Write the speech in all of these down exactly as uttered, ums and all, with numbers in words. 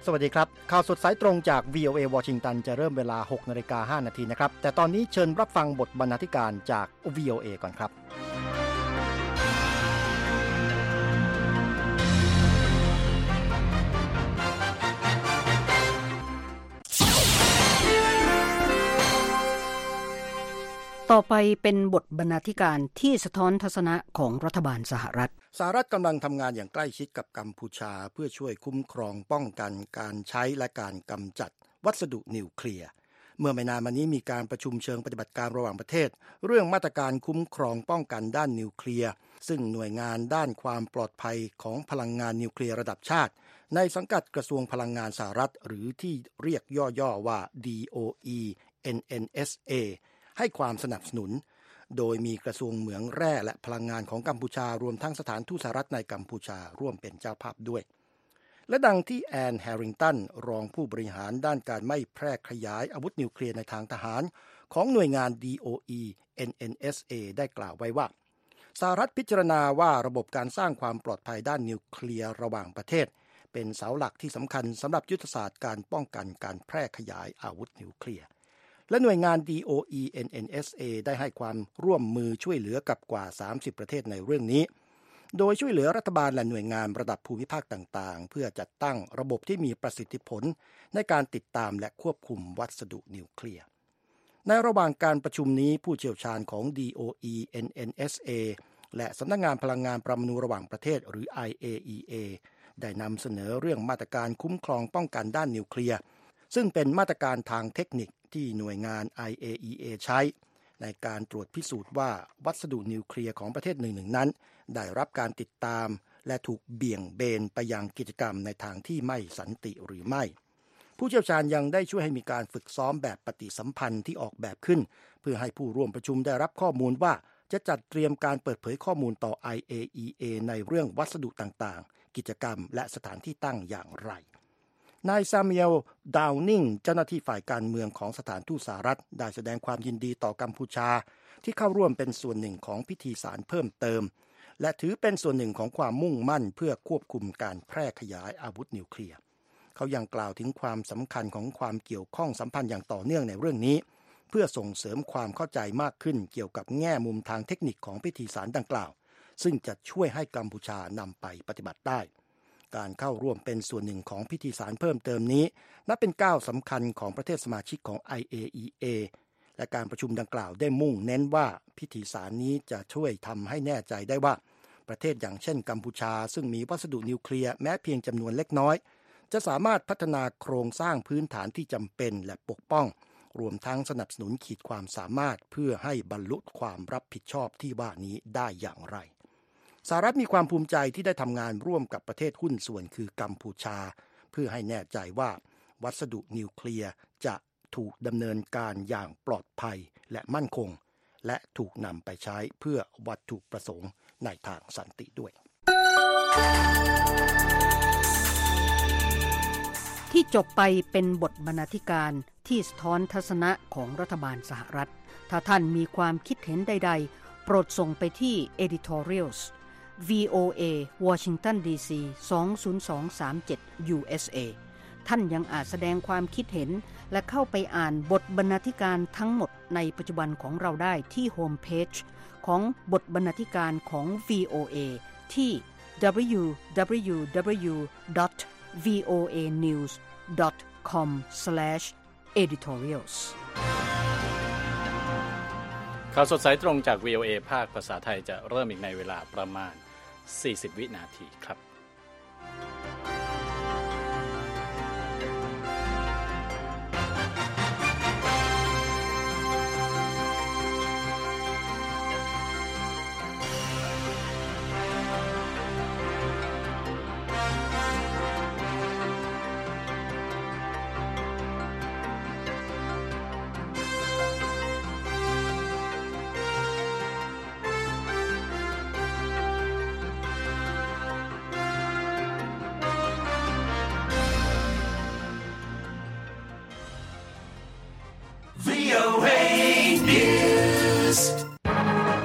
สวัสดีครับข่าวสดสายตรงจาก วี โอ เอ วอชิงตันจะเริ่มเวลา หกนาฬิกาห้านาทีนะครับแต่ตอนนี้เชิญรับฟังบทบรรณาธิการจาก วี โอ เอ ก่อนครับต่อไปเป็นบทบรรณาธิการที่สะท้อนทัศนะของรัฐบาลสหรัฐสหรัฐกำลังทำงานอย่างใกล้ชิดกับกัมพูชาเพื่อช่วยคุ้มครองป้องกันการใช้และการกำจัดวัสดุนิวเคลียร์เมื่อไม่นานมานี้มีการประชุมเชิงปฏิบัติการระหว่างประเทศเรื่องมาตรการคุ้มครองป้องกันด้านนิวเคลียร์ซึ่งหน่วยงานด้านความปลอดภัยของพลังงานนิวเคลียร์ระดับชาติในสังกัดกระทรวงพลังงานสหรัฐหรือที่เรียกย่อๆว่า ดี โอ อี เอ็น เอ็น เอส เอ ให้ความสนับสนุนโดยมีกระทรวงเหมืองแร่และพลังงานของกัมพูชารวมทั้งสถานทูตสหรัฐในกัมพูชาร่วมเป็นเจ้าภาพด้วยและดังที่แอนแฮริงตันรองผู้บริหารด้านการไม่แพร่ขยายอาวุธนิวเคลียร์ในทางทหารของหน่วยงาน ดี โอ อี เอ็น เอ็น เอส เอ ได้กล่าวไว้ว่าสหรัฐพิจารณาว่าระบบการสร้างความปลอดภัยด้านนิวเคลียร์ระหว่างประเทศเป็นเสาหลักที่สำคัญสำหรับยุทธศาสตร์การป้องกันการแพร่ขยายอาวุธนิวเคลียร์และหน่วยงาน ดี โอ อี เอ็น เอ็น เอส เอ ได้ให้ความร่วมมือช่วยเหลือกับกว่าสามสิบประเทศในเรื่องนี้โดยช่วยเหลือรัฐบาลและหน่วยงานระดับภูมิภาคต่างๆเพื่อจัดตั้งระบบที่มีประสิทธิผลในการติดตามและควบคุมวัสดุนิวเคลียร์ในระหว่างการประชุมนี้ผู้เชี่ยวชาญของ ดี โอ อี เอ็น เอ็น เอส เอ และสำนักงานพลังงานปรมาณูระหว่างประเทศหรือ ไอ เอ อี เอ ได้นำเสนอเรื่องมาตรการคุ้มครองป้องกันด้านนิวเคลียร์ซึ่งเป็นมาตรการทางเทคนิคที่หน่วยงาน ไอ เอ อี เอ ใช้ในการตรวจพิสูจน์ว่าวัสดุนิวเคลียร์ของประเทศหนึ่งๆนั้นได้รับการติดตามและถูกเบี่ยงเบนไปยังกิจกรรมในทางที่ไม่สันติหรือไม่ผู้เชี่ยวชาญยังได้ช่วยให้มีการฝึกซ้อมแบบปฏิสัมพันธ์ที่ออกแบบขึ้นเพื่อให้ผู้ร่วมประชุมได้รับข้อมูลว่าจะจัดเตรียมการเปิดเผยข้อมูลต่อ ไอ เอ อี เอ ในเรื่องวัสดุต่างๆกิจกรรมและสถานที่ตั้งอย่างไรนายซามูเอล ดาวนิงเจ้าหน้าที่ฝ่ายการเมืองของสถานทูตสหรัฐได้แสดงความยินดีต่อกัมพูชาที่เข้าร่วมเป็นส่วนหนึ่งของพิธีสารเพิ่มเติมและถือเป็นส่วนหนึ่งของความมุ่งมั่นเพื่อควบคุมการแพร่ขยายอาวุธนิวเคลียร์เขายังกล่าวถึงความสำคัญของความเกี่ยวข้องสัมพันธ์อย่างต่อเนื่องในเรื่องนี้เพื่อส่งเสริมความเข้าใจมากขึ้นเกี่ยวกับแง่มุมทางเทคนิคของพิธีสารดังกล่าวซึ่งจะช่วยให้กัมพูชานำไปปฏิบัติได้การเข้าร่วมเป็นส่วนหนึ่งของพิธีสารเพิ่มเติมนี้นับเป็นก้าวสำคัญของประเทศสมาชิกของ ไอ เอ อี เอ และการประชุมดังกล่าวได้มุ่งเน้นว่าพิธีสารนี้จะช่วยทำให้แน่ใจได้ว่าประเทศอย่างเช่นกัมพูชาซึ่งมีวัสดุนิวเคลียร์แม้เพียงจำนวนเล็กน้อยจะสามารถพัฒนาโครงสร้างพื้นฐานที่จำเป็นและปกป้องรวมทั้งสนับสนุนขีดความสามารถเพื่อให้บรรลุความรับผิดชอบที่ว่านี้ได้อย่างไรสหรัฐมีความภูมิใจที่ได้ทำงานร่วมกับประเทศหุ้นส่วนคือกัมพูชาเพื่อให้แน่ใจว่าวัสดุนิวเคลียร์จะถูกดำเนินการอย่างปลอดภัยและมั่นคงและถูกนำไปใช้เพื่อวัตถุประสงค์ในทางสันติด้วยที่จบไปเป็นบทบรรณาธิการที่สะท้อนทัศนะของรัฐบาลสหรัฐถ้าท่านมีความคิดเห็นใดๆโปรดส่งไปที่ editorials วี โอ เอ Washington ดี ซี สอง ศูนย์ สอง สาม เจ็ด ยู เอส เอ ท่านยังอาจแสดงความคิดเห็นและเข้าไปอ่านบทบรรณาธิการทั้งหมดในปัจจุบันของเราได้ที่โฮมเพจของบทบรรณาธิการของ วี โอ เอ ที่ ดับเบิลยู ดับเบิลยู ดับเบิลยู ดอท วี โอ เอ นิวส์ ดอท คอม สแลช เอดิทอเรียลส์ข่าวสดสายตรงจาก วี โอ เอ ภาคภาษาไทยจะเริ่มอีกในเวลาประมาณสี่สิบวินาทีครับ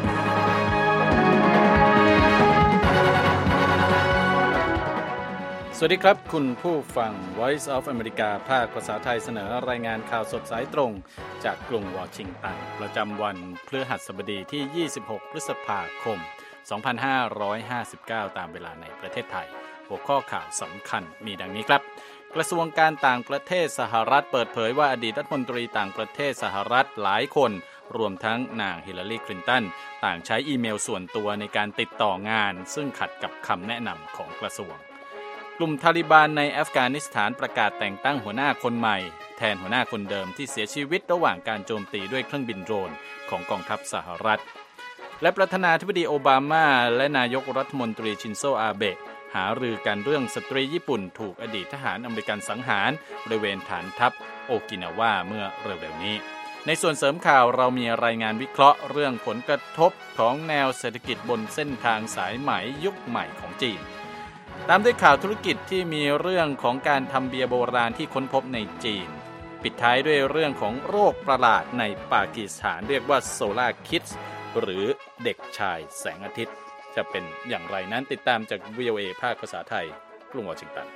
สสวัสดีครับคุณผู้ฟัง Voice of America ภาคภาษาไทยเสนอรายงานข่าวสดสายตรงจากกรุงวอชิงตันประจำวันพฤหัสบดีที่ยี่สิบหกพฤษภาคมสองพันห้าร้อยห้าสิบเก้าตามเวลาในประเทศไทยหัวข้อข่าวสำคัญมีดังนี้ครับกระทรวงการต่างประเทศสหรัฐเปิดเผยว่าอดีตรัฐมนตรีต่างประเทศสหรัฐหลายคนรวมทั้งนางฮิลลารีคลินตันต่างใช้อีเมลส่วนตัวในการติดต่องานซึ่งขัดกับคำแนะนำของกระทรวงกลุ่มทาลิบันในอัฟกานิสถานประกาศแต่งตั้งหัวหน้าคนใหม่แทนหัวหน้าคนเดิมที่เสียชีวิตระหว่างการโจมตีด้วยเครื่องบินโดรนของกองทัพสหรัฐและประธานาธิบดีโอบามาและนายกรัฐมนตรีชินโซอาเบะหารือกันเรื่องสตรีญี่ปุ่นถูกอดีตทหารอเมริกันสังหารบริเวณฐานทัพโอกินาวาเมื่อเร็วๆนี้ในส่วนเสริมข่าวเรามีรายงานวิเคราะห์เรื่องผลกระทบของแนวเศรษฐกิจบนเส้นทางสายไหมยุคใหม่ของจีนตามด้วยข่าวธุรกิจที่มีเรื่องของการทำเบียร์โบราณที่ค้นพบในจีนปิดท้ายด้วยเรื่องของโรคประหลาดในปากีสถานเรียกว่าโซลาร์คิดส์หรือเด็กชายแสงอาทิตย์จะเป็นอย่างไรนั้นติดตามจาก วี โอ เอ ภาคภาษาไทยกรุงวอชิงตัน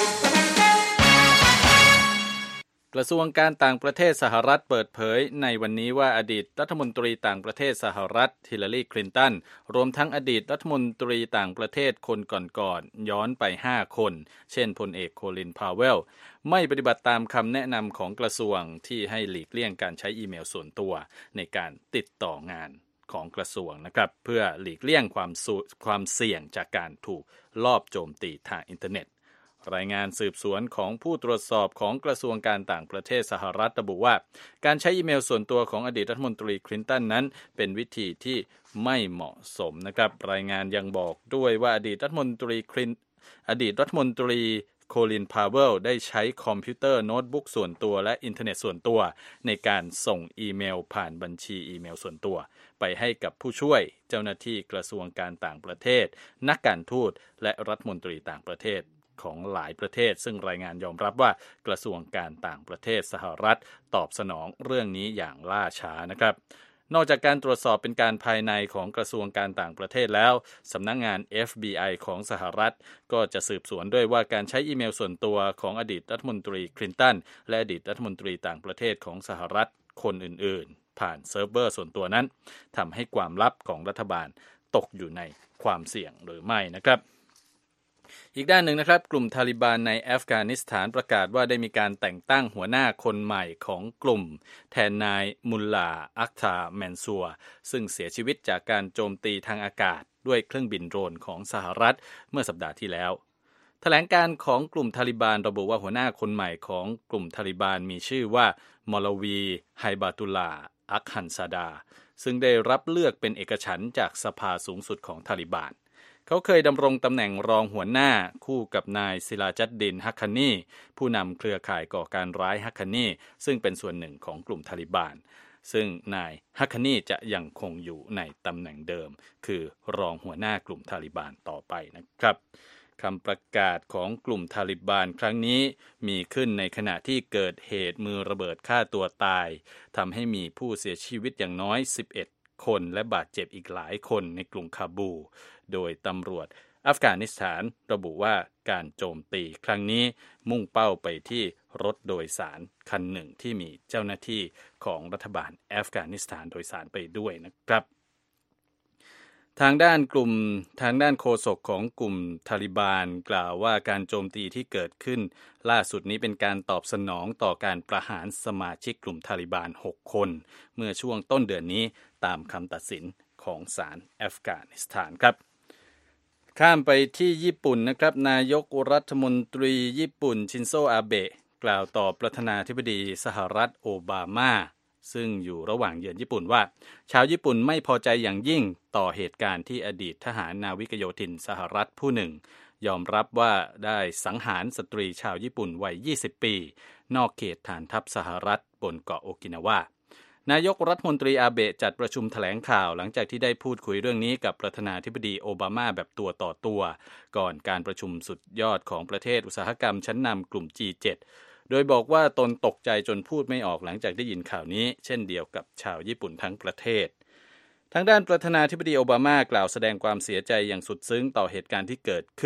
กระทรวงการต่างประเทศสหรัฐเปิดเผยในวันนี้ว่าอดีตรัฐมนตรีต่างประเทศสหรัฐฮิลลารีคลินตันรวมทั้งอดีตรัฐมนตรีต่างประเทศคนก่อนๆย้อนไปห้าคนเช่นพลเอกโคลินพาวเวลไม่ปฏิบัติตามคำแนะนำของกระทรวงที่ให้หลีกเลี่ยงการใช้อีเมลส่วนตัวในการติดต่องานของกระทรวงนะครับเพื่อหลีกเลี่ยงความความเสี่ยงจากการถูกลอบโจมตีทางอินเทอร์เน็ตรายงานสืบสวนของผู้ตรวจสอบของกระทรวงการต่างประเทศสหรัฐระบุว่าการใช้อีเมลส่วนตัวของอดีตรัฐมนตรีคลินตันนั้นเป็นวิธีที่ไม่เหมาะสมนะครับรายงานยังบอกด้วยว่าอดีตรัฐมนตรีคลินอดีตรัฐมนตรีโคลินพาวเวลได้ใช้คอมพิวเตอร์โน้ตบุ๊กส่วนตัวและอินเทอร์เน็ตส่วนตัวในการส่งอีเมลผ่านบัญชีอีเมลส่วนตัวไปให้กับผู้ช่วยเจ้าหน้าที่กระทรวงการต่างประเทศนักการทูตและรัฐมนตรีต่างประเทศของหลายประเทศซึ่งรายงานยอมรับว่ากระทรวงการต่างประเทศสหรัฐตอบสนองเรื่องนี้อย่างล่าช้านะครับนอกจากการตรวจสอบเป็นการภายในของกระทรวงการต่างประเทศแล้วสำนักงาน เอฟ บี ไอ ของสหรัฐก็จะสืบสวนด้วยว่าการใช้อีเมลส่วนตัวของอดีตรัฐมนตรีคลินตันและอดีตรัฐมนตรีต่างประเทศของสหรัฐคนอื่นๆผ่านเซิร์ฟเวอร์ส่วนตัวนั้นทำให้ความลับของรัฐบาลตกอยู่ในความเสี่ยงหรือไม่นะครับอีกด้านหนึ่งนะครับกลุ่มทาลิบันในอัฟกานิสถานประกาศว่าได้มีการแต่งตั้งหัวหน้าคนใหม่ของกลุ่มแทนนายมุลลาอัคทาแมนซัวซึ่งเสียชีวิตจากการโจมตีทางอากาศด้วยเครื่องบินโดรนของสหรัฐเมื่อสัปดาห์ที่แล้วแถลงการของกลุ่มทาลิบันระบุว่าหัวหน้าคนใหม่ของกลุ่มทาลิบันมีชื่อว่ามอลวีไฮบาตุลลาอัคฮันซาดาซึ่งได้รับเลือกเป็นเอกฉันท์จากสภาสูงสุดของทาลิบันเขาเคยดำรงตำแหน่งรองหัวหน้าคู่กับนายซิลาจัดดินฮักคานีผู้นำเครือข่ายก่อการร้ายฮักคานีซึ่งเป็นส่วนหนึ่งของกลุ่มทาลิบันซึ่งนายฮักคานีจะยังคงอยู่ในตำแหน่งเดิมคือรองหัวหน้ากลุ่มทาลิบันต่อไปนะครับคำประกาศของกลุ่มทาลิบันครั้งนี้มีขึ้นในขณะที่เกิดเหตุมือระเบิดฆ่าตัวตายทำให้มีผู้เสียชีวิตอย่างน้อยสิบเอ็ดคนและบาดเจ็บอีกหลายคนในกรุงคาบูโดยตำรวจอัฟกานิสถานระบุว่าการโจมตีครั้งนี้มุ่งเป้าไปที่รถโดยสารคันหนึ่งที่มีเจ้าหน้าที่ของรัฐบาลอัฟกานิสถานโดยสารไปด้วยนะครับทางด้านกลุ่มทางด้านโฆษกของกลุ่มทาลิบันกล่าวว่าการโจมตีที่เกิดขึ้นล่าสุดนี้เป็นการตอบสนองต่อการประหารสมาชิกกลุ่มทาลิบันหกคนเมื่อช่วงต้นเดือนนี้ตามคำตัดสินของศาลอัฟกานิสถานครับข้ามไปที่ญี่ปุ่นนะครับนายกรัฐมนตรีญี่ปุ่นชินโซอาเบะกล่าวต่อประธานาธิบดีสหรัฐโอบามาซึ่งอยู่ระหว่างเยือนญี่ปุ่นว่าชาวญี่ปุ่นไม่พอใจอย่างยิ่งต่อเหตุการณ์ที่อดีตทหารนาวิกโยธินสหรัฐผู้หนึ่งยอมรับว่าได้สังหารสตรีชาวญี่ปุ่นวัยยี่สิบปีนอกเขตฐานทัพสหรัฐบนเกาะโอกินาวานายกรัฐมนตรีอาเบะจัดประชุมแถลงข่าวหลังจากที่ได้พูดคุยเรื่องนี้กับประธานาธิบดีโอบามาแบบตัวต่อตัวก่อนการประชุมสุดยอดของประเทศอุตสาหกรรมชั้นนำกลุ่ม จี เจ็ด โดยบอกว่าตนตกใจจนพูดไม่ออกหลังจากได้ยินข่าวนี้เช่นเดียวกับชาวญี่ปุ่นทั้งประเทศทางด้านประธานาธิบดีโอบามากล่าวแสดงความเสียใจอย่างสุดซึ้งต่อเหตุการณ์ที่เกิดขึ้น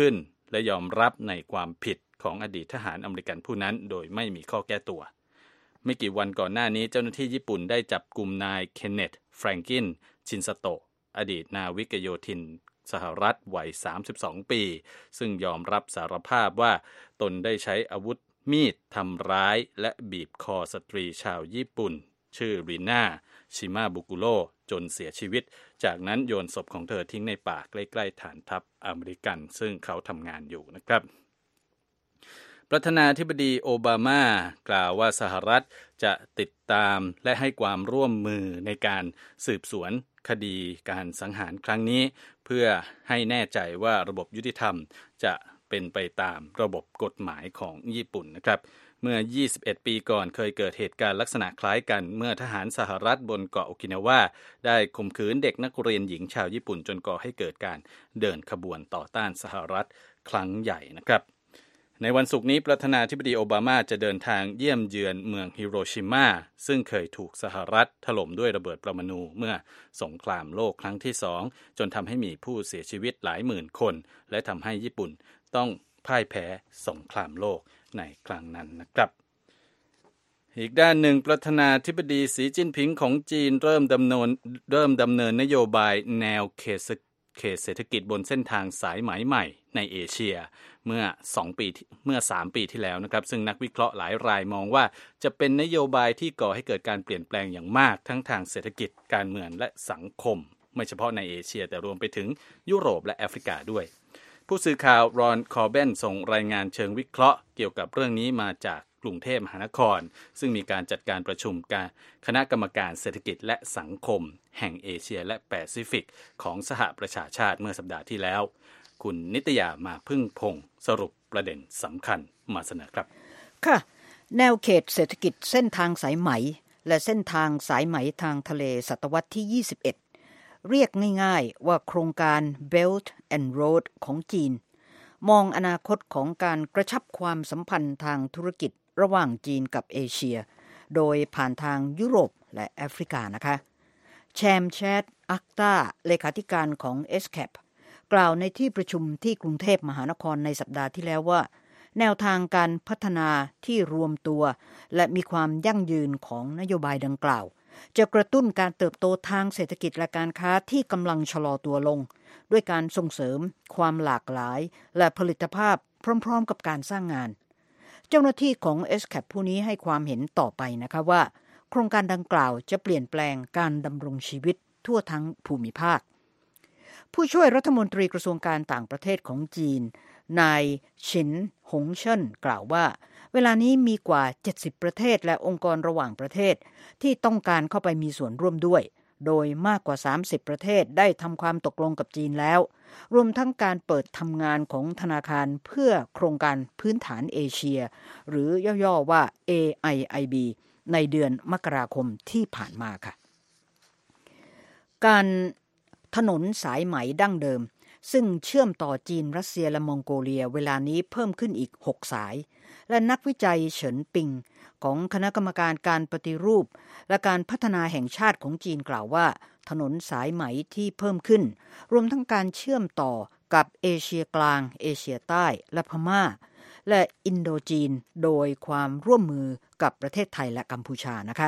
และยอมรับในความผิดของอดีตทหารอเมริกันผู้นั้นโดยไม่มีข้อแก้ตัวไม่กี่วันก่อนหน้านี้เจ้าหน้าที่ญี่ปุ่นได้จับกุมนายเคนเนธ แฟรงกิน ชินซาโตะอดีตนาวิกโยธินสหรัฐวัยสามสิบสองปีซึ่งยอมรับสารภาพว่าตนได้ใช้อาวุธมีดทำร้ายและบีบคอสตรีชาวญี่ปุ่นชื่อริน่า ชิมาบุกุโรจนเสียชีวิตจากนั้นโยนศพของเธอทิ้งในป่าใกล้ๆฐานทัพอเมริกันซึ่งเขาทำงานอยู่นะครับประธานาธิบดีโอบามากล่าวว่าสหรัฐจะติดตามและให้ความร่วมมือในการสืบสวนคดีการสังหารครั้งนี้เพื่อให้แน่ใจว่าระบบยุติธรรมจะเป็นไปตามระบบกฎหมายของญี่ปุ่นนะครับเมื่อยี่สิบเอ็ดปีก่อนเคยเกิดเหตุการณ์ลักษณะคล้ายกันเมื่อทหารสหรัฐบนเกาะโอกินาวาได้ข่มขืนเด็กนักเรียนหญิงชาวญี่ปุ่นจนก่อให้เกิดการเดินขบวนต่อต้านสหรัฐครั้งใหญ่นะครับในวันศุกร์นี้ประธานาธิบดีโอบามาจะเดินทางเยี่ยมเยือนเมืองฮิโรชิมาซึ่งเคยถูกสหรัฐถล่มด้วยระเบิดปรมาณูเมื่อสงครามโลกครั้งที่สองจนทำให้มีผู้เสียชีวิตหลายหมื่นคนและทำให้ญี่ปุ่นต้องพ่ายแพ้สงครามโลกในครั้งนั้นนะครับอีกด้านหนึ่งประธานาธิบดีสีจิ้นผิงของจีนเริ่มดำเนินเริ่มดำเนินนโยบายแนวเขตเขตเศรษฐกิจบนเส้นทางสายไหมใหม่ในเอเชียเมื่อสองปีเมื่อสามปีที่แล้วนะครับซึ่งนักวิเคราะห์หลายรายมองว่าจะเป็นนโยบายที่ก่อให้เกิดการเปลี่ยนแปลงอย่างมากทั้งทางเศรษฐกิจการเมืองและสังคมไม่เฉพาะในเอเชียแต่รวมไปถึงยุโรปและแอฟริกาด้วยผู้สื่อข่าวรอนคอร์เบนส่งรายงานเชิงวิเคราะห์เกี่ยวกับเรื่องนี้มาจากกรุงเทพมหานครซึ่งมีการจัดการประชุมการคณะกรรมการเศรษฐกิจและสังคมแห่งเอเชียและแปซิฟิกของสหประชาชาติเมื่อสัปดาห์ที่แล้วคุณนิตยามาพึ่งพงศ์สรุปประเด็นสำคัญมาเสนอครับค่ะแนวเขตเศรษฐกิจเส้นทางสายไหมและเส้นทางสายไหมทางทะเลศตวรรษที่ยี่สิบเอ็ดเรียกง่ายๆว่าโครงการ Belt and Road ของจีนมองอนาคตของการกระชับความสัมพันธ์ทางธุรกิจระหว่างจีนกับเอเชียโดยผ่านทางยุโรปและแอฟริกานะคะแชมแชดอักตาเลขาธิการของ เอส แคป กล่าวในที่ประชุมที่กรุงเทพมหานครในสัปดาห์ที่แล้วว่าแนวทางการพัฒนาที่รวมตัวและมีความยั่งยืนของนโยบายดังกล่าวจะกระตุ้นการเติบโตทางเศรษฐกิจและการค้าที่กำลังชะลอตัวลงด้วยการส่งเสริมความหลากหลายและผลิตภาพพร้อมๆกับการสร้างงานเจ้าหน้าที่ของ เอส แคป ผู้นี้ให้ความเห็นต่อไปนะคะว่าโครงการดังกล่าวจะเปลี่ยนแปลงการดำรงชีวิตทั่วทั้งภูมิภาคผู้ช่วยรัฐมนตรีกระทรวงการต่างประเทศของจีนนายฉินหงเชิ่นกล่าวว่าเวลานี้มีกว่าเจ็ดสิบประเทศและองค์กรระหว่างประเทศที่ต้องการเข้าไปมีส่วนร่วมด้วยโดยมากกว่าสามสิบประเทศได้ทำความตกลงกับจีนแล้วรวมทั้งการเปิดทำงานของธนาคารเพื่อโครงการพื้นฐานเอเชียหรือย่อๆว่า เอ ไอ ไอ บี ในเดือนมกราคมที่ผ่านมาค่ะการถนนสายไหมดั้งเดิมซึ่งเชื่อมต่อจีนรัสเซียและมองโกเลียเวลานี้เพิ่มขึ้นอีกหกสายและนักวิจัยเฉินปิงของคณะกรรมการการปฏิรูปและการพัฒนาแห่งชาติของจีนกล่าวว่าถนนสายไหมที่เพิ่มขึ้นรวมทั้งการเชื่อมต่อกับเอเชียกลางเอเชียใต้และพม่าและอินโดจีนโดยความร่วมมือกับประเทศไทยและกัมพูชานะคะ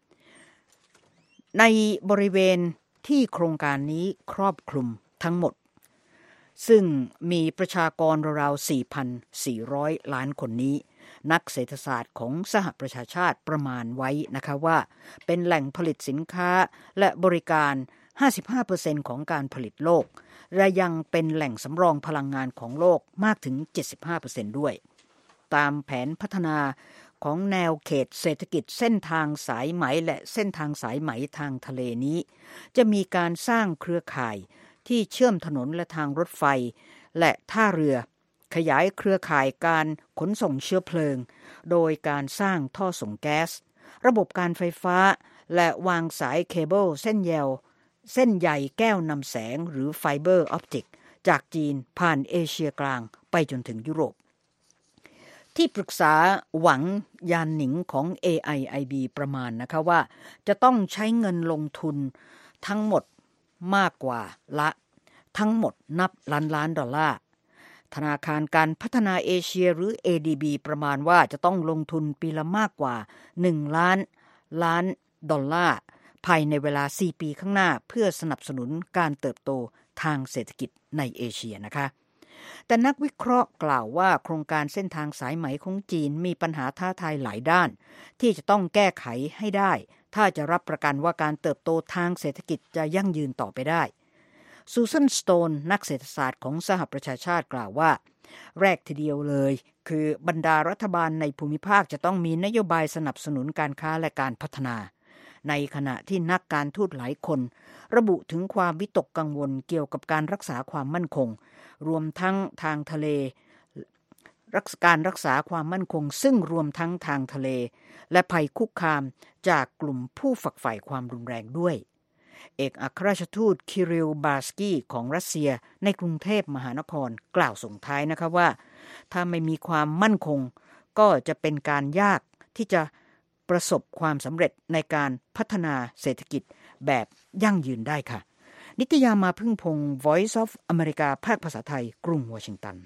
ในบริเวณที่โครงการนี้ครอบคลุมทั้งหมดซึ่งมีประชากรราวๆ สี่พันสี่ร้อย ล้านคนนี้นักเศรษฐศาสตร์ของสหประชาชาติประมาณไว้นะคะว่าเป็นแหล่งผลิตสินค้าและบริการ ห้าสิบห้าเปอร์เซ็นต์ ของการผลิตโลกและยังเป็นแหล่งสำรองพลังงานของโลกมากถึง เจ็ดสิบห้าเปอร์เซ็นต์ ด้วยตามแผนพัฒนาของแนวเขตเศรษฐกิจเส้นทางสายไหมและเส้นทางสายไหมทางทะเลนี้จะมีการสร้างเครือข่ายที่เชื่อมถนนและทางรถไฟและท่าเรือขยายเครือข่ายการขนส่งเชื้อเพลิงโดยการสร้างท่อส่งแก๊สระบบการไฟฟ้าและวางสายเคเบิลเส้นยาวเส้นใยแก้วนำแสงหรือไฟเบอร์ออปติกจากจีนผ่านเอเชียกลางไปจนถึงยุโรปที่ปรึกษาหวังยานหนิงของ เอ ไอ ไอ บี ประมาณนะคะว่าจะต้องใช้เงินลงทุนทั้งหมดมากกว่าละทั้งหมดนับล้านล้านดอลลาร์ธนาคารการพัฒนาเอเชียหรือ เอ ดี บี ประมาณว่าจะต้องลงทุนปีละมากกว่าหนึ่งล้านล้านดอลลาร์ภายในเวลาสี่ปีข้างหน้าเพื่อสนับสนุนการเติบโตทางเศรษฐกิจในเอเชียนะคะแต่นักวิเคราะห์กล่าวว่าโครงการเส้นทางสายไหมของจีนมีปัญหาท้าทายหลายด้านที่จะต้องแก้ไขให้ได้ถ้าจะรับประกันว่าการเติบโตทางเศรษฐกิจจะยั่งยืนต่อไปได้ซูซานสโตนนักเศรษฐศาสตร์ของสหประชาชาติกล่าวว่าแรกทีเดียวเลยคือบรรดารัฐบาลในภูมิภาคจะต้องมีนโยบายสนับสนุนการค้าและการพัฒนาในขณะที่นักการทูตหลายคนระบุถึงความวิตกกังวลเกี่ยวกับการรักษาความมั่นคงรวมทั้งทางทะเลการรักษาความมั่นคงซึ่งรวมทั้งทางทะเลและภัยคุกคามจากกลุ่มผู้ฝักใฝ่ความรุนแรงด้วยเอกอัครราชทูตคิริลบาสกี้ของรัสเซียในกรุงเทพมหานครกล่าวส่งท้ายนะคะว่าถ้าไม่มีความมั่นคงก็จะเป็นการยากที่จะประสบความสำเร็จในการพัฒนาเศรษฐกิจแบบยั่งยืนได้ค่ะนิตยามาพึ่งพงศ์ Voice of America ภาคภาษาไทยกรุงวอชิงตัน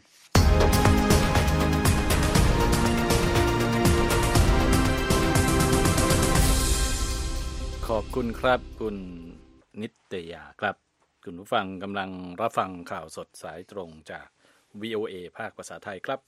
ขอบคุณครับคุณนิตยาครับคุณผู้ฟังกำลังรับฟังข่าวสดสายตรงจาก วี โอ เอ ภาคภาษาไทยครับ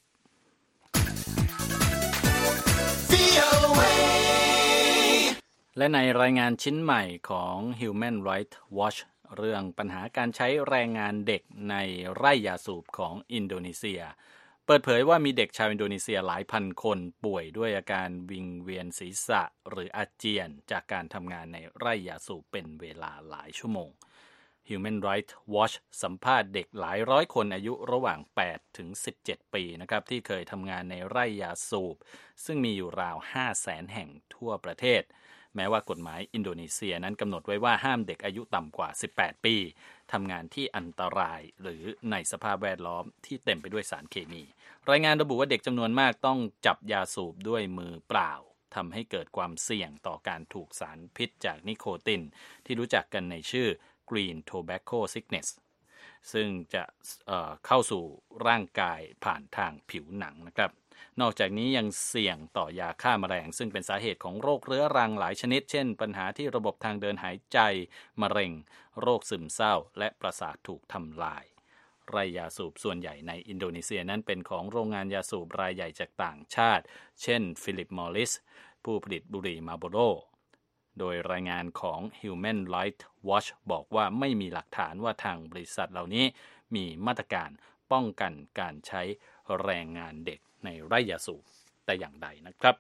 และในรายงานชิ้นใหม่ของ Human Rights Watch เรื่องปัญหาการใช้แรงงานเด็กในไร่ยาสูบของอินโดนีเซียเปิดเผยว่ามีเด็กชาวอินโดนีเซียหลายพันคนป่วยด้วยอาการวิงเวียนศีรษะหรืออาเจียนจากการทำงานในไร่ยาสูบเป็นเวลาหลายชั่วโมง Human Rights Watch สัมภาษณ์เด็กหลายร้อยคนอายุระหว่างแปดถึงสิบเจ็ดปีนะครับที่เคยทำงานในไร่ยาสูบซึ่งมีอยู่ราว ห้าแสน แห่งทั่วประเทศแม้ว่ากฎหมายอินโดนีเซียนั้นกำหนดไว้ว่าห้ามเด็กอายุต่ำกว่าสิบแปดปีทำงานที่อันตรายหรือในสภาพแวดล้อมที่เต็มไปด้วยสารเคมีรายงานระบุว่าเด็กจำนวนมากต้องจับยาสูบด้วยมือเปล่าทำให้เกิดความเสี่ยงต่อการถูกสารพิษจากนิโคตินที่รู้จักกันในชื่อ Green Tobacco Sickness ซึ่งจะเอ่อเข้าสู่ร่างกายผ่านทางผิวหนังนะครับนอกจากนี้ยังเสี่ยงต่อยาฆ่าแมลงซึ่งเป็นสาเหตุของโรคเรื้อรังหลายชนิดเช่นปัญหาที่ระบบทางเดินหายใจมะเร็งโรคซึมเศร้าและประสาทถูกทำลายไร่ยาสูบส่วนใหญ่ในอินโดนีเซียนั้นเป็นของโรงงานยาสูบรายใหญ่จากต่างชาติเช่นฟิลิปมอริสผู้ผลิตบุหรี่มาร์ลโบโรโดยรายงานของ Human Rights Watch บอกว่าไม่มีหลักฐานว่าทางบริษัทเหล่านี้มีมาตรการป้องกันการใช้แรงงานเด็กในไร่ยาสูบแต่อย่างใดนะครับ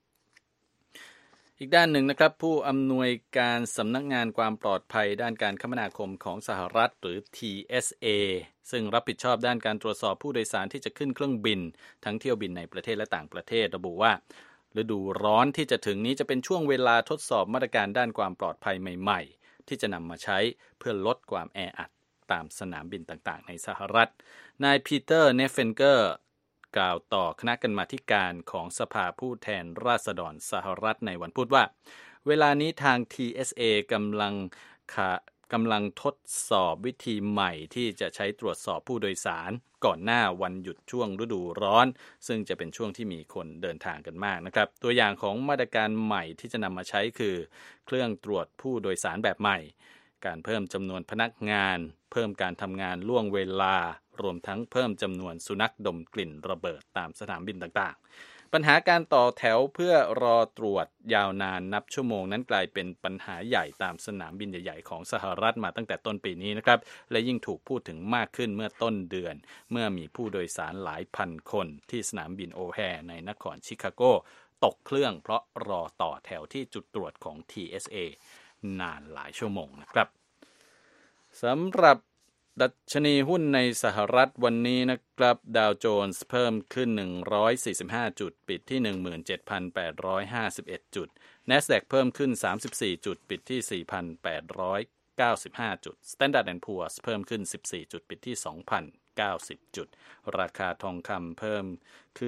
อีกด้านหนึ่งนะครับผู้อำนวยการสำนักงานความปลอดภัยด้านการคมนาคมของสหรัฐหรือ ที เอส เอ ซึ่งรับผิดชอบด้านการตรวจสอบผู้โดยสารที่จะขึ้นเครื่องบินทั้งเที่ยวบินในประเทศและต่างประเทศระบุว่าฤดูร้อนที่จะถึงนี้จะเป็นช่วงเวลาทดสอบมาตรการด้านความปลอดภัยใหม่ๆที่จะนำมาใช้เพื่อลดความแออัดตามสนามบินต่างๆในสหรัฐนายปีเตอร์เนฟเฟนเกอร์กล่าวต่อคณะกรรมาธิการของสภาผู้แทนราษฎรสหรัฐในวันพุธว่าเวลานี้ทาง ที เอส เอ กำลังกำลังทดสอบวิธีใหม่ที่จะใช้ตรวจสอบผู้โดยสารก่อนหน้าวันหยุดช่วงฤดูร้อนซึ่งจะเป็นช่วงที่มีคนเดินทางกันมากนะครับตัวอย่างของมาตรการใหม่ที่จะนำมาใช้คือเครื่องตรวจผู้โดยสารแบบใหม่การเพิ่มจำนวนพนักงานเพิ่มการทำงานล่วงเวลารวมทั้งเพิ่มจำนวนสุนัขดมกลิ่นระเบิดตามสนามบินต่างๆปัญหาการต่อแถวเพื่อรอตรวจยาวนานนับชั่วโมงนั้นกลายเป็นปัญหาใหญ่ตามสนามบินใหญ่ๆของสหรัฐมาตั้งแต่ต้นปีนี้นะครับและยิ่งถูกพูดถึงมากขึ้นเมื่อต้นเดือนเมื่อมีผู้โดยสารหลายพันคนที่สนามบินโอแฮร์ในนครชิคาโกตกเครื่องเพราะรอต่อแถวที่จุดตรวจของ ที เอส เอ นานหลายชั่วโมงนะครับสำหรับดัชนีหุ้นในสหรัฐวันนี้นะครับดาวโจนส์เพิ่มขึ้นหนึ่งร้อยสี่สิบห้าจุดปิดที่ หนึ่งหมื่นเจ็ดพันแปดร้อยห้าสิบเอ็ด จุด NASDAQ เพิ่มขึ้นสามสิบสี่จุดปิดที่ สี่พันแปดร้อยเก้าสิบห้า จุด Standard แอนด์ Poor's เพิ่มขึ้นสิบสี่จุดปิดที่ สองพันเก้าสิบ จุดราคาทองคำเพิ่มขึ้น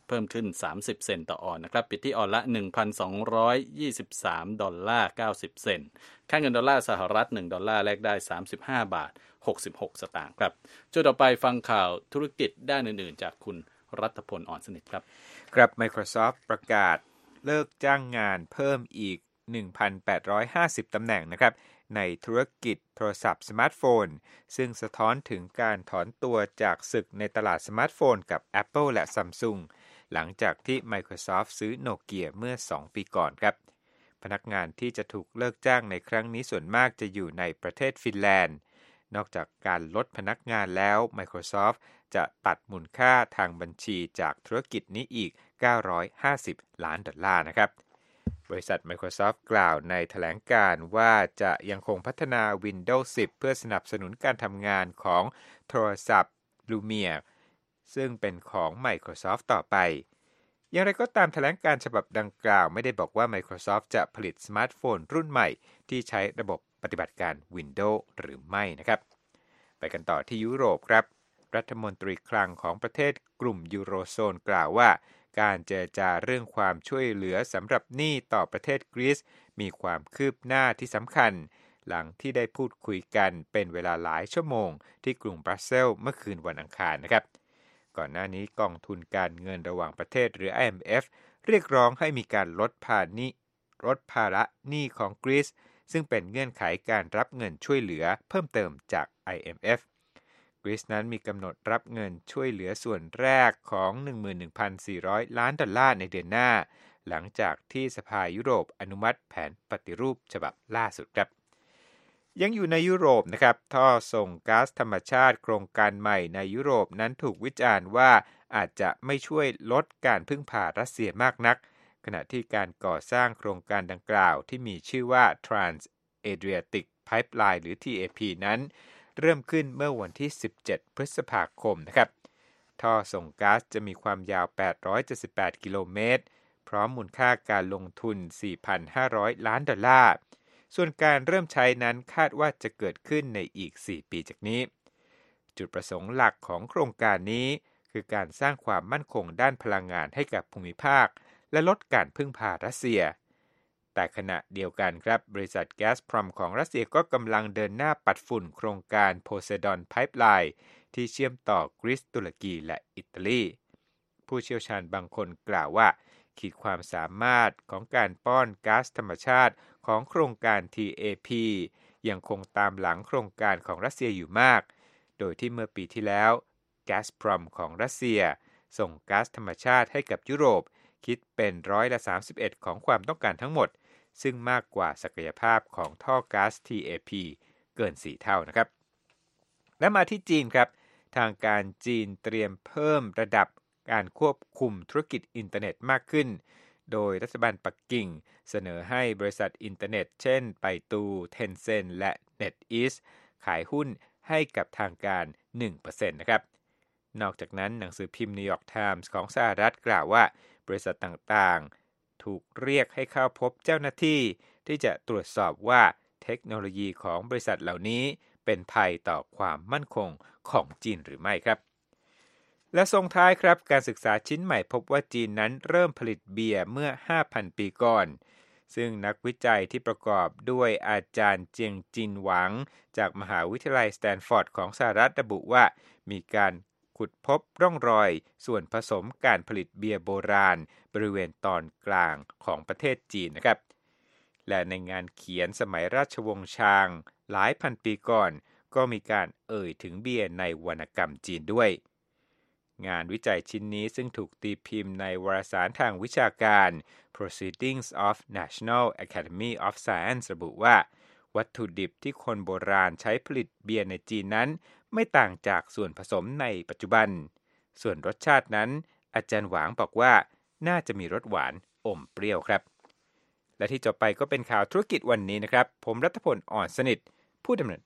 เพิ่มขึ้นสามสิบเซนต์ต่อออนซ์นะครับปิดที่ออนซ์ละ หนึ่งพันสองร้อยยี่สิบสาม ดอลลาร์เก้าสิบเซนต์ค่าเงินดอลลาร์สหรัฐหนึ่งดอลลาร์แลกได้สามสิบห้าบาทหกสิบหกสตางค์ครับช่วงต่อไปฟังข่าวธุรกิจด้านอื่นๆจากคุณรัฐพลอ่อนสนิทครับครับ Microsoft ประกาศเลิกจ้างงานเพิ่มอีก หนึ่งพันแปดร้อยห้าสิบ ตำแหน่งนะครับในธุรกิจโทรศัพท์สมาร์ทโฟนซึ่งสะท้อนถึงการถอนตัวจากศึกในตลาดสมาร์ทโฟนกับ Apple และ Samsung หลังจากที่ Microsoft ซื้อ Nokia เมื่อสองปีก่อนครับพนักงานที่จะถูกเลิกจ้างในครั้งนี้ส่วนมากจะอยู่ในประเทศฟินแลนด์นอกจากการลดพนักงานแล้ว Microsoft จะตัดมูลค่าทางบัญชีจากธุรกิจนี้อีกเก้าร้อยห้าสิบล้านดอลลาร์นะครับบริษัท Microsoft กล่าวในแถลงการณ์ว่าจะยังคงพัฒนา Windows สิบ เพื่อสนับสนุนการทำงานของโทรศัพท์ Lumia ซึ่งเป็นของ Microsoft ต่อไปอย่างไรก็ตามแถลงการฉบับดังกล่าวไม่ได้บอกว่า Microsoft จะผลิตสมาร์ทโฟนรุ่นใหม่ที่ใช้ระบบปฏิบัติการ Windows หรือไม่นะครับไปกันต่อที่ยุโรปครับรัฐมนตรีคลังของประเทศกลุ่มยูโรโซนกล่าวว่าการเจรจาเรื่องความช่วยเหลือสำหรับหนี้ต่อประเทศกรีซมีความคืบหน้าที่สำคัญหลังที่ได้พูดคุยกันเป็นเวลาหลายชั่วโมงที่กรุงบรัสเซลส์เมื่อคืนวันอังคารนะครับก่อนหน้านี้กองทุนการเงินระหว่างประเทศหรือ ไอ เอ็ม เอฟ เรียกร้องให้มีการลดภาระลดภาระหนี้ของกรีซซึ่งเป็นเงื่อนไขการรับเงินช่วยเหลือเพิ่มเติมจาก ไอ เอ็ม เอฟกรีซนั้นมีกำหนดรับเงินช่วยเหลือส่วนแรกของ หนึ่งหมื่นหนึ่งพันสี่ร้อย ล้านดอลลาร์ในเดือนหน้าหลังจากที่สภายุโรปอนุมัติแผนปฏิรูปฉบับล่าสุดครับยังอยู่ในยุโรปนะครับท่อส่งก๊าซธรรมชาติโครงการใหม่ในยุโรปนั้นถูกวิจารณ์ว่าอาจจะไม่ช่วยลดการพึ่งพารัสเซียมากนักขณะที่การก่อสร้างโครงการดังกล่าวที่มีชื่อว่า Trans-Adriatic Pipeline หรือ ที เอ พี นั้นเริ่มขึ้นเมื่อวันที่สิบเจ็ดพฤษภาคมนะครับท่อส่งก๊าซจะมีความยาวแปดร้อยเจ็ดสิบแปดกิโลเมตรพร้อมมูลค่าการลงทุน สี่พันห้าร้อย ล้านดอลลาร์ส่วนการเริ่มใช้นั้นคาดว่าจะเกิดขึ้นในอีกสี่ปีจากนี้จุดประสงค์หลักของโครงการนี้คือการสร้างความมั่นคงด้านพลังงานให้กับภูมิภาคและลดการพึ่งพารัสเซียแต่ขณะเดียวกันครับบริษัทแก๊สพรอมของรัสเซียก็กำลังเดินหน้าปัดฝุ่นโครงการโพไซดอนไพป์ไลน์ที่เชื่อมต่อกรีซตุรกีและอิตาลีผู้เชี่ยวชาญบางคนกล่าวว่าขีดความสามารถของการป้อนก๊าซธรรมชาติของโครงการ ที เอ พี ยังคงตามหลังโครงการของรัสเซียอยู่มากโดยที่เมื่อปีที่แล้วแก๊สพรอมของรัสเซียส่งก๊าซธรรมชาติให้กับยุโรปคิดเป็นร้อยละสามสิบเอ็ดของความต้องการทั้งหมดซึ่งมากกว่าศักยภาพของท่อก๊าซ ที เอ พี เกินสี่เท่านะครับและมาที่จีนครับทางการจีนเตรียมเพิ่มระดับการควบคุมธุรกิจอินเทอร์เน็ตมากขึ้นโดยรัฐบาลปักกิ่งเสนอให้บริษัทอินเทอร์เน็ตเช่นไปตู Tencent และ NetEase ขายหุ้นให้กับทางการ หนึ่งเปอร์เซ็นต์ นะครับนอกจากนั้นหนังสือพิมพ์ New York Times ของสหรัฐกล่าวว่าบริษัทต่างๆถูกเรียกให้เข้าพบเจ้าหน้าที่ที่จะตรวจสอบว่าเทคโนโลยีของบริษัทเหล่านี้เป็นภัยต่อความมั่นคงของจีนหรือไม่ครับและส่งท้ายครับการศึกษาชิ้นใหม่พบว่าจีนนั้นเริ่มผลิตเบียร์เมื่อ ห้าพัน ปีก่อนซึ่งนักวิจัยที่ประกอบด้วยอาจารย์เจียงจินหวังจากมหาวิทยาลัยสแตนฟอร์ดของสหรัฐระบุว่ามีการขุดพบร่องรอยส่วนผสมการผลิตเบียร์โบราณบริเวณตอนกลางของประเทศจีนนะครับและในงานเขียนสมัยราชวงศ์ชางหลายพันปีก่อนก็มีการเอ่ยถึงเบียร์ในวรรณกรรมจีนด้วยงานวิจัยชิ้นนี้ซึ่งถูกตีพิมพ์ในวารสารทางวิชาการ Proceedings of National Academy of Science ระบุว่าวัตถุดิบที่คนโบราณใช้ผลิตเบียร์ในจีนนั้นไม่ต่างจากส่วนผสมในปัจจุบันส่วนรสชาตินั้นอาจารย์หวางบอกว่าน่าจะมีรสหวานอมเปรี้ยวครับและที่จบไปก็เป็นข่าวธุรกิจวันนี้นะครับผมรัฐพลอ่อนสนิทผู้ดำเนิน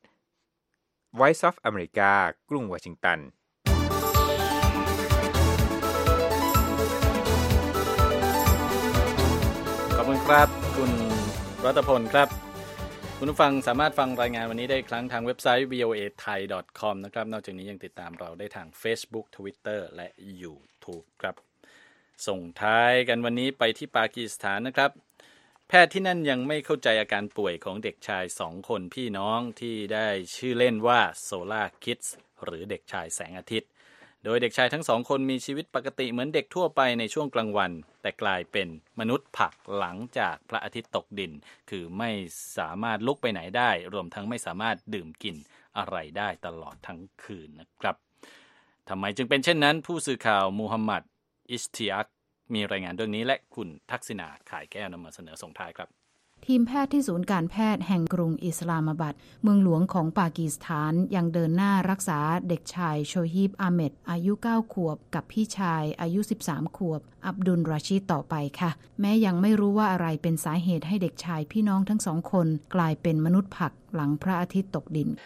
Voice of America กรุงวอชิงตันขอบคุณครับคุณรัตพลครับคุณผู้ฟังสามารถฟังรายงานวันนี้ได้อีกครั้งทางเว็บไซต์ วี โอ เอ ไทย ดอท คอม นะครับนอกจากนี้ยังติดตามเราได้ทาง Facebook Twitter และ YouTube ครับส่งท้ายกันวันนี้ไปที่ปากีสถานนะครับแพทย์ที่นั่นยังไม่เข้าใจอาการป่วยของเด็กชายสองคนพี่น้องที่ได้ชื่อเล่นว่า Solar Kids หรือเด็กชายแสงอาทิตย์โดยเด็กชายทั้งสองคนมีชีวิตปกติเหมือนเด็กทั่วไปในช่วงกลางวันแต่กลายเป็นมนุษย์ผักหลังจากพระอาทิตย์ตกดินคือไม่สามารถลุกไปไหนได้รวมทั้งไม่สามารถดื่มกินอะไรได้ตลอดทั้งคืนนะครับทำไมจึงเป็นเช่นนั้นผู้สื่อข่าวมูฮัมหมัดอิสติอักมีรายงานเรื่องนี้และคุณทักษิณาข่ายแก้วนำมาเสนอส่งท้ายครับทีมแพทย์ที่ศูนย์การแพทย์แห่งกรุงอิสลามบัดเมืองหลวงของปากีสถานยังเดินหน้ารักษาเด็กชายโชฮีบอาเมดอายุเก้าขวบกับพี่ชายอายุสิบสามขวบอับดุลราชีดต่อไปค่ะแม้ยังไม่รู้ว่าอะไรเป็นสาเหตุให้เด็กชายพี่น้องทั้งสองคนกลายเป็นมนุษย์ผักหลังพระอาทิตย์ตกดิน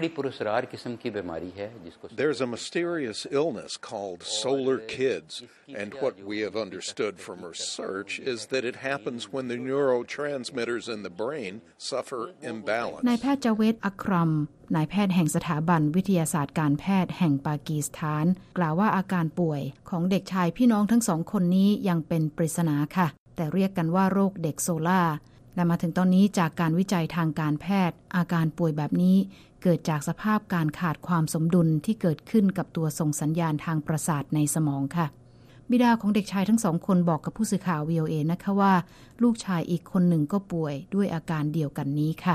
There's a mysterious illness called solar kids, and what we have understood from research is that it happens when the neurotransmitters in the brain suffer imbalance. นายแพทย์จาเวดอัครัมนายแพทย์แห่งสถาบันวิทยาศาสตร์การแพทย์แห่งปากีสถานกล่าวว่าอาการป่วยของเด็กชายพี่น้องทั้งสองคนนี้ยังเป็นปริศนาค่ะแต่เรียกกันว่าโรคเด็กโซล่าและมาถึงตอนนี้จากการวิจัยทางการแพทย์อาการป่วยแบบนี้เกิดจากสภาพการขาดความสมดุลที่เกิดขึ้นกับตัวส่งสัญญาณทางประสาทในสมองค่ะบิดาของเด็กชายทั้งสองคนบอกกับผู้สื่อข่าว วี โอ เอ นะคะว่าลูกชายอีกคนหนึ่งก็ป่วยด้วยอาการเดียวกันนี้ค่ะ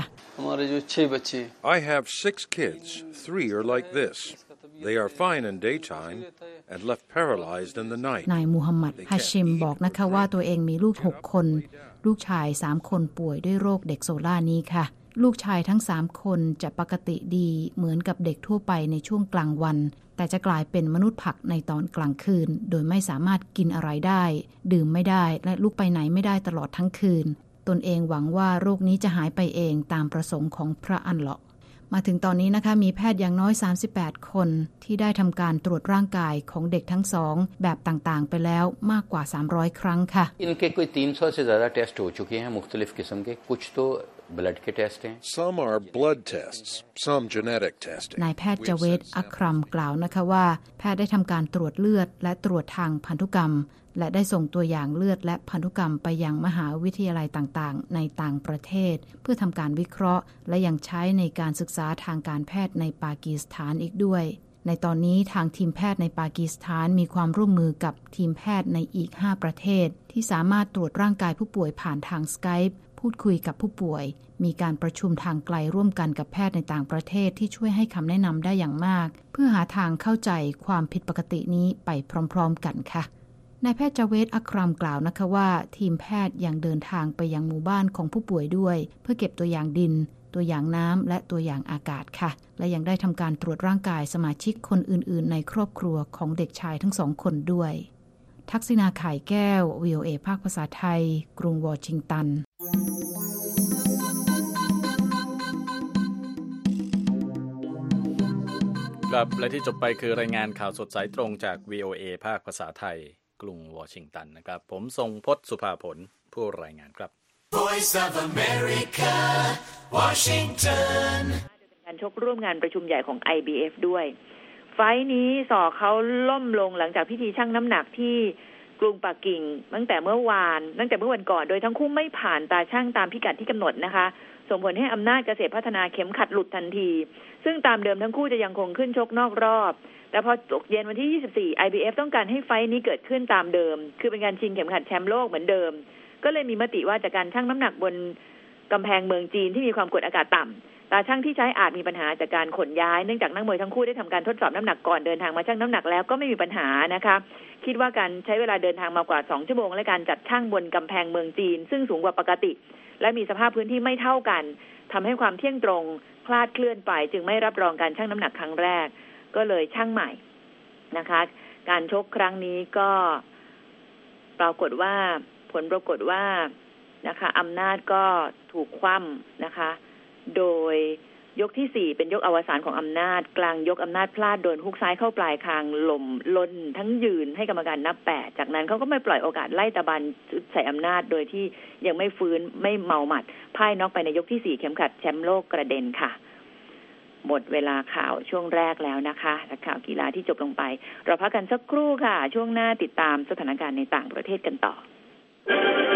I have six kids. Three are like this. They are fine in daytime and left paralyzed in the night. นายมูฮัมหมัดฮาชิมบอกนะคะว่าตัวเองมีลูกหกคนลูกชายสามคนป่วยด้วยโรคเด็กโซล่านี้ค่ะลูกชายทั้งสามคนจะปกติดีเหมือนกับเด็กทั่วไปในช่วงกลางวันแต่จะกลายเป็นมนุษย์ผักในตอนกลางคืนโดยไม่สามารถกินอะไรได้ดื่มไม่ได้และลุกไปไหนไม่ได้ตลอดทั้งคืนตนเองหวังว่าโรคนี้จะหายไปเองตามประสงค์ของพระอัลเลาะห์มาถึงตอนนี้นะคะมีแพทย์อย่างน้อยสามสิบแปดคนที่ได้ทำการตรวจร่างกายของเด็กทั้งสองแบบต่างๆไปแล้วมากกว่าสามร้อยครั้งค่ะ इनके कोई तीन सौ से ज्यादा टेस्ट हो चुके हैं मुख्तलिफ किस्म के कुछ तो ब्लड के टेस्ट हैं Some are blood tests, some genetic testing นายแพทย์จาเวดอัครัมกล่าวนะคะว่าแพทย์ได้ทำการตรวจเลือดและตรวจทางพันธุกรรมและได้ส่งตัวอย่างเลือดและพันธุกรรมไปยังมหาวิทยาลัยต่างๆในต่างประเทศเพื่อทำการวิเคราะห์และยังใช้ในการศึกษาทางการแพทย์ในปากีสถานอีกด้วยในตอนนี้ทางทีมแพทย์ในปากีสถานมีความร่วมมือกับทีมแพทย์ในอีกห้าประเทศที่สามารถตรวจร่างกายผู้ป่วยผ่านทาง Skype พูดคุยกับผู้ป่วยมีการประชุมทางไกลร่วมกันกับแพทย์ในต่างประเทศที่ช่วยให้คำแนะนำได้อย่างมากเพื่อหาทางเข้าใจความผิดปกตินี้ไปพร้อมๆกันค่ะนายแพทย์จาเวดอัครัมกล่าวนะคะว่าทีมแพทย์ยังเดินทางไปยังหมู่บ้านของผู้ป่วยด้วยเพื่อเก็บตัวอย่างดินตัวอย่างน้ำและตัวอย่างอากาศค่ะและยังได้ทำการตรวจร่างกายสมาชิกคนอื่นๆในครอบครัวของเด็กชายทั้งสองคนด้วยทักษิณาข่ายแก้ว วี โอ เอ ภาคภาษาไทยกรุงวอชิงตันครับและที่จบไปคือรายงานข่าวสดสายตรงจาก วี โอ เอ ภาคภาษาไทยกรุงวอชิงตันนะครับผมทรงพจน์สุภาผลผู้รายงานครับ Voice of America Washington การชกร่วมงานประชุมใหญ่ของ ไอ บี เอฟ ด้วยไฟล์นี้สอเขาล่มลงหลังจากพิธีชั่งน้ำหนักที่กรุงปักกิ่งตั้งแต่เมื่อวานตั้งแต่เมื่อวันก่อนโดยทั้งคู่ไม่ผ่านตาชั่งตามพิกัดที่กำหนดนะคะส่งผลให้อำนาจเกษตรพัฒนาเข็มขัดหลุดทันทีซึ่งตามเดิมทั้งคู่จะยังคงขึ้นชกนอกรอบแต่พอตกเย็นวันที่ยี่สิบสี่ ไอ บี เอฟ ต้องการให้ไฟล์นี้เกิดขึ้นตามเดิมคือเป็นการชิงเข็มขัดแชมป์โลกเหมือนเดิมก็เลยมีมติว่าจากการชั่งน้ำหนักบนกำแพงเมืองจีนที่มีความกดอากาศต่ำตาชั่งที่ใช้อาจมีปัญหาจากการขนย้ายเนื่องจากนักมวยทั้งคู่ได้ทำการทดสอบน้ำหนักก่อนเดินทางมาชั่งน้ำหนักแล้วก็ไม่มีปัญหานะคะคิดว่าการใช้เวลาเดินทางมากว่าสองชั่วโมงและการจัดชั่งบนกำแพงเมืองจีนซึ่งสูงกว่าปกติและมีสภาพพื้นที่ไม่เท่ากันทำให้ความเที่ยงตรงคลาดเคลื่อนไปจึงไม่รับรองการชั่งน้ำหนักครั้งแรกก็เลยชั่งใหม่นะคะการชกครั้งนี้ก็ปรากฏว่าผลปรากฏว่านะคะอำนาจก็ถูกคว่ำนะคะโดยยกที่สี่เป็นยกอวสานของอำนาจกลางยกอำนาจพลาดโดนฮุกซ้ายเข้าปลายคางหล่มล้นทั้งยืนให้กรรมการนับแปดจากนั้นเขาก็ไม่ปล่อยโอกาสไล่ตะบันใส่อำนาจโดยที่ยังไม่ฟื้นไม่เมาหมัดพ่ายน็อกไปในยกที่สี่เข็มขัดแชมป์โลกกระเด็นค่ะหมดเวลาข่าวช่วงแรกแล้วนะคะและข่าวกีฬาที่จบลงไปเราพักกันสักครู่ค่ะช่วงหน้าติดตามสถานการณ์ในต่างประเทศกันต่อ